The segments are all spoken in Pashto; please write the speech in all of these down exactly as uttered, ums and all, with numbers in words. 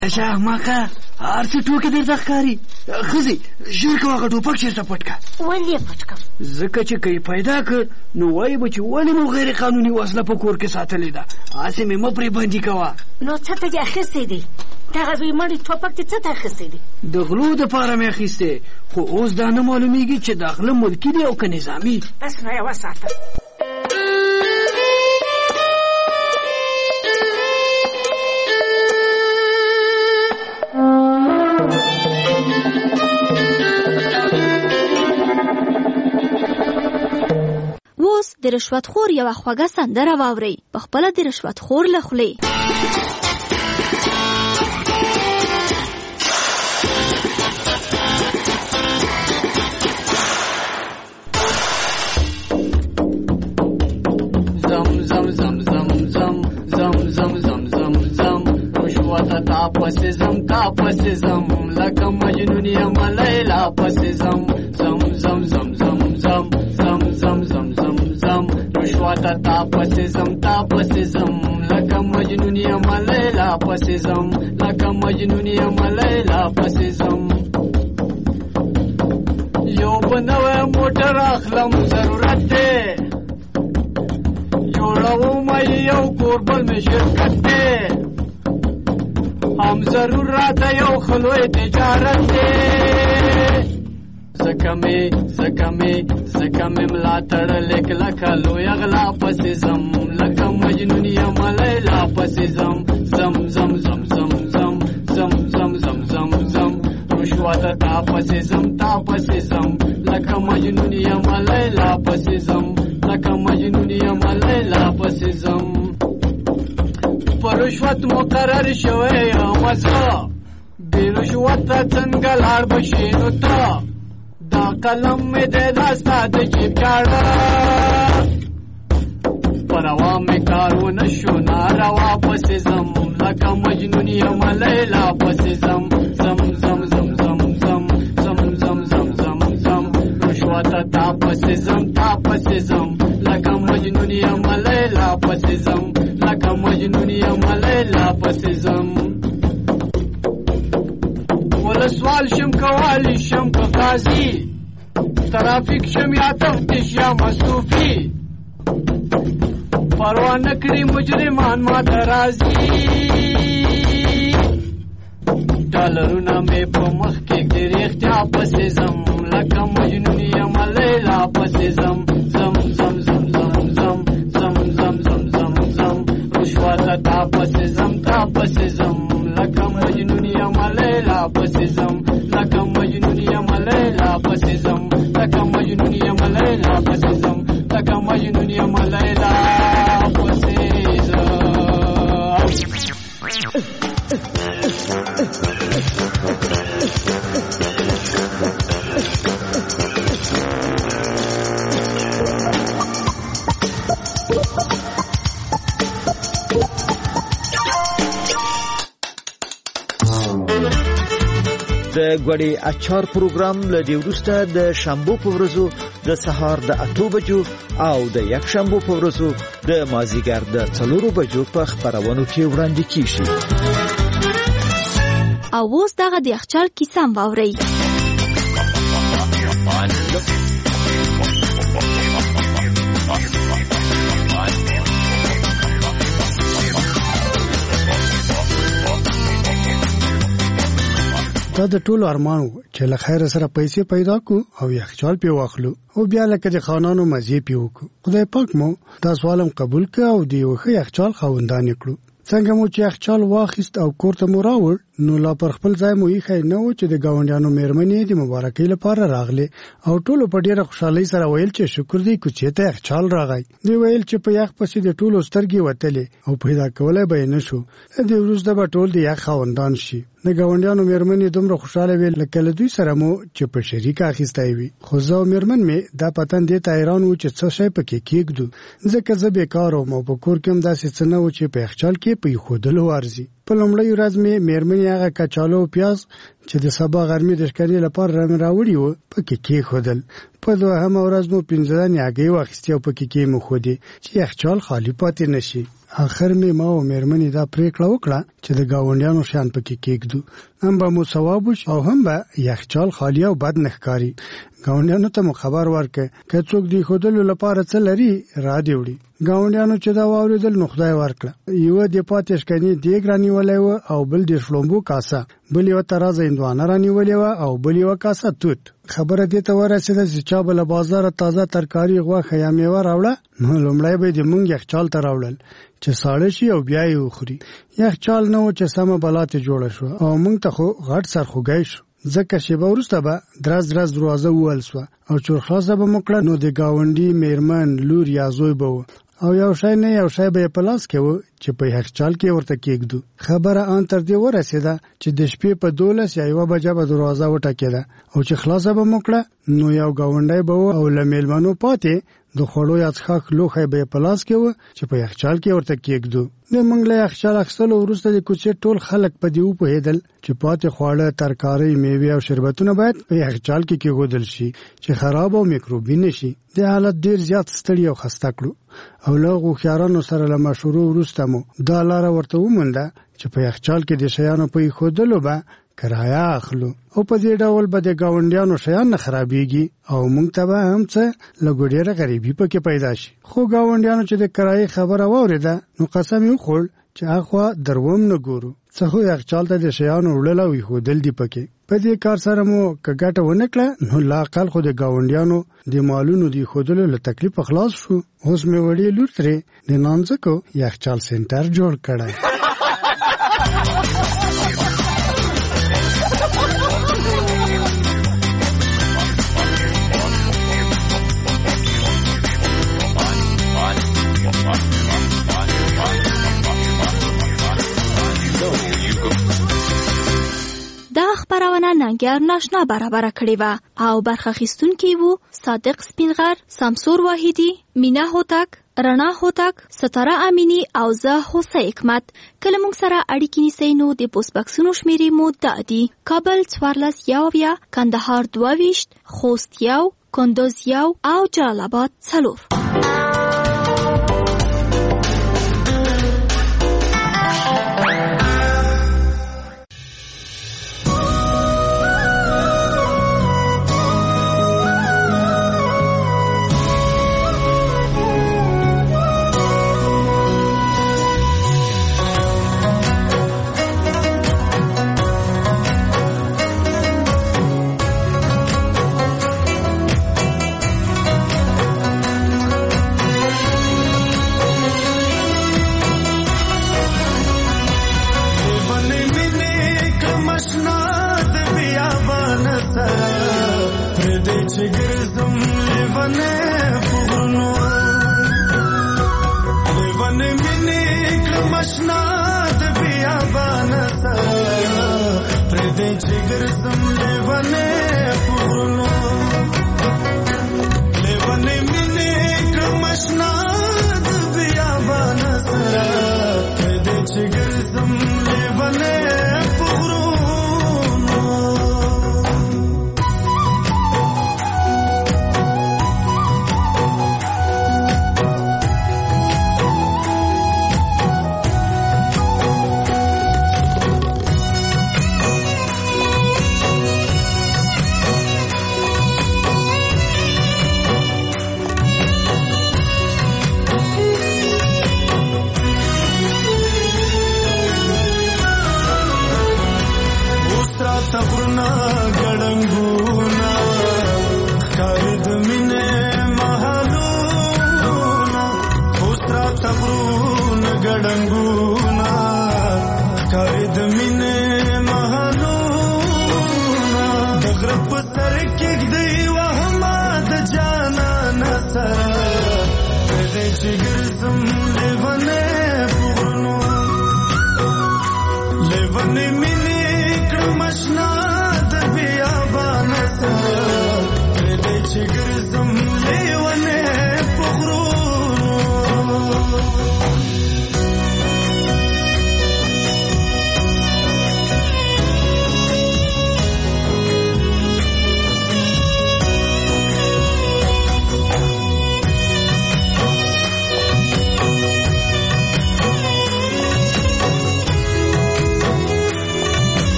اچھا احمقه هر څه ټوکې درته ښکاري. ښځې ژر کوه هغه ټوپک چېرته پټ کړه. ولې یې پټ کړم؟ ځکه چې که یې پیدا کړ نو وایي به چې ولې مو غیر قانوني وسله په کور کې ساتلې ده. هسې مې مه پرې بندي کوه. نو څه ته دې اخیستی دی؟ دغه بې مړی ټوپک دې څه ته اخیستی دی؟ د غلو دپاره مې اخیستی، خو اوس دا نه معلومیږي چې د غله ملکي دی او که نظامي. بس نو یې وساته. اوس د رشوت خور یوه خوږه سندره واورئ، په خپله د رشوت خور له خولې. زم زم زم زم زم زم زم زم زم زم رشوت تا پسې زم تا پسې زم لکه مجنون یم لیلا پسې زم زم زم زم زم زم زم زم زم زم زم رشوت تا پسې زم تا پسې زم لکه مجنون یم لیلا پسې زم لکه مجنون یم لیلا پسې زم یو بنوې موټر اخلم ضرورت دی جوړوم یو کوربل می شرکت دی هم ضرورت یو خلوی تجارت دی زکه می زکه می زکه می ملا تړلې کلکه لوی غلا پسې زم لکه مجنون یم لیلا پسې زم زم زم زم زم زم زم زم زم زم زم رشوت تا پسې زم تا پسې زم لکه مجنون یم لیلا پسې زم لکه مجنون یم لیلا پسې زم پر رشوت مقرر شوی یم زه بې رشوته څنګه لاړ بشي نو ته دا قلم مې دی دا ستا د جیب چاړه پروا مې کار ونه شو ناروا پسې زم لکه مجنون یم لیلا پسې زم زم زم زم زم زم زم زم زم زم زم رشوت تا پسې زم تا پسې زم لکه مجنون یم لیلا پسې زم لکه مجنون یم لیلا پسې زم ولسوال شم کوالی شم که قاضي ترافیک شم یا تفتیش یا مصروفي پروا نه کړي مجرمان ما ته راځي ډالرونه مې په مخ کې ږدي رښتیا پسې زم لکه مجنون یم لیلا پسې زم زم زم زم زم زم زم زم زم زم زم رشوت تا پسې زم تا پسې زم لکه مجنون یم لیلا پسې زم لکه مجنون یم لیلا پسې زم لکه مجنون یم لیلا پسې زم لکه مجنون یم لیلا پسې زم د ګوړې اچار پروګرام له دې وروسته د شنبو په ورځو د سهار د اتو بجو او د یک شنبو په ورځو د مازیګر د څلورو بجو په خبرونو کې وړاندې کیږي. او اوس دغه د یخچال کیسه واورئ. دا د ټولو ارمان و چې له خیره سره پیسې پیدا کو او یخچال پې واخلو او بیا لکه د خانانو مزې پې وکړو. خدای پاک مو دا سوالم قبول کړ او د یو ښه یخچال خاوندان یې کړو. څنګه مو چې یخچال واخیست او کور ته مو راوړ نو لا پر خپل ځای مو ایښی نه و چې د ګاونډیانو مېرمنې د مبارکۍ لپاره راغلې او ټولو په ډېره خوشحالۍ سره ویل چې شکر دی کوڅې ته یخچال راغی. دوی ویل چې په یخ پسې د ټولو سترګې وتلې او پیدا کولی به یې نه شو. د دې وروسته به ټول د یخ خاوندان شي. د ګاونډیانو مېرمنې دومره خوشحاله وې لکه له دوی سره مو چې په شریکه اخیستی وي. خو زه او مېرمن مې دا پتن دې ته حیران وو چې څه شی پکې کېږدو ځکه زه بېکاره وم او په کور کې هم داسې څه نه و چې په یخچال کې په ایښودلو ارزي. په لومړۍ ورځ مې مېرمنې هغه کچالو او پیاز چې د سبا غرمې د ښکاري لپاره رانه راوړي وو پکې کېښودل. په دوهمه ورځ مو پنځه دانې هګۍ واخیستې او پکې کېمښودې چې یخچال خالي پاتې نه شي. اخر می ما او مېرمنې دا پریکړه وکړه چې د گاونډیانو شان پکې کېږدو، هم به مو ثواب وشي او هم به یخچال خالی او بد نه ښکاري. گاونډیانو ته مو خبر ورکړ که څوک دی خودلو لپاره څه لري را دی وړي. گاونډیانو چې دا واوریدل نو خدای ورکړه، یو د پاتېشکني دیګ رانیولې و او بل د شلومبو کاسه، بل یو ترازه اندوانه رانیولې و او بل یو کاسه توت. خبره دې ته ورسېده چې چا بل بازار تازه ترکاری غوښه یا میوه راوړه، نو لومړی به د مونږ یخچال ته راوړل چې ساړه شي او بیا یې وخوري. یخچال نه و چې سمه بلاته جوړه شو او مونږ ته خو غټ سرخوږی شو، ځکه شیبه وروسته به درز درز دروازه ووهل سوه او چورخلاصه به مو کړه، نو د ګاونډي میرمن لور یا زوی به و او یو شی نه یو شی به یې په لاس کې و چې په یخچال کې ورته کېږدو. خبره ان تر دې ورسېده چې د شپې په دولس یا یوه بجه به دروازه وټکېده او چې خلاصه به مو کړه نو یو ګاونډی به و او له میلمنو پاتې د خوړو یا څښاک لوښی به یې په لاس کې و چې په یخچال کې ورته کېږدو. د موږ له یخچال اخیستلو وروسته د کوڅې ټول خلک په دې وپوهېدل چې پاتې خواړه، ترکارۍ، میوې او شربتونه باید په یخچال کې کېښودل شي چې خراب او میکروبي نه شي. د حالت ډېر زیات ستړي او خسته کړو او له هوښیارانو سره له مشورو وروسته مو دا لاره ورته ومونده چې په یخچال کې د شیانو په ایښودلو به کرایه اخلو او په دې ډول به د ګاونډیانو شیان نه خرابېږي او موږ ته به هم څه لږ ډېره غریبي پکې پیدا شي. خو ګاونډیانو چې د کرایې خبره واورېده نو قسم یې وخوړ چې اخوا دروم نه ګورو، څه خو یخچال ته د شیانو وړل او ایښودل دي پکې. په دې کار سره مو که ګټه ونه کړه نو لا اقل خو د ګاونډیانو د مالونو د ایښودلو له تکلیفه خلاص شو. اوس مې وړې لور ترې د نانځکو یخچال سنټر جوړ کړی. دا خبرونه ننګیار ناشنا برابر کړې وه او برخه اخیستونکي وو صادق سپینغر، سمسور واحدي، مینا هوتک، رڼا هوتک، ستاره امینی او زه هوسه حکمت. کله موږ سره اړیکې نیسئ نو د پوسټ بکسونو شمیرې مو دا دي: کابل څوارلس یو اویا، کندهار دوه ویشت، خوست یو، کندوز یو او جلال آباد څلور.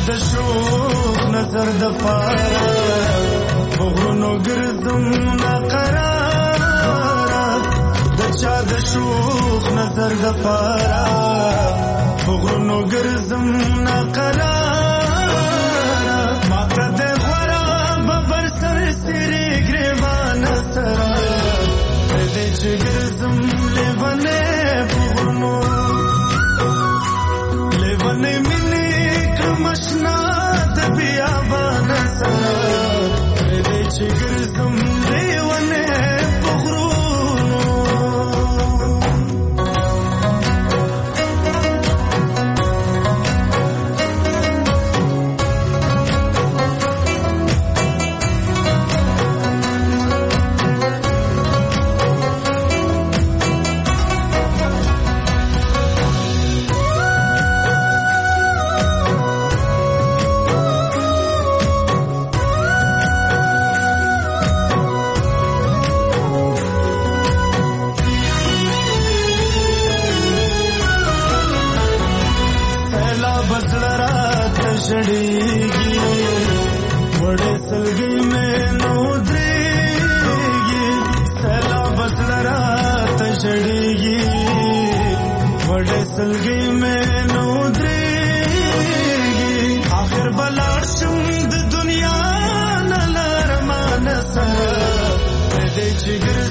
د شوق نظر د پاره وغرونو ګرځم ناقرار د چا د شوق نظر د پاره وغرونو ګرځم ناقرار ماته د غورا ببر سر سری ګریوان سره دې چې ګرځم لیونه وغرونو لیونه مینه کمشنا د بیابان سره دې چې ګرځم لیونه وغرونو चढ़ेगी बड़े सलगे में नोदरेगी सैला बसला रात चढ़ेगी बड़े सलगे में नोदरेगी आखिर बलार शुंद दुनिया न लरमान सर दे जिगर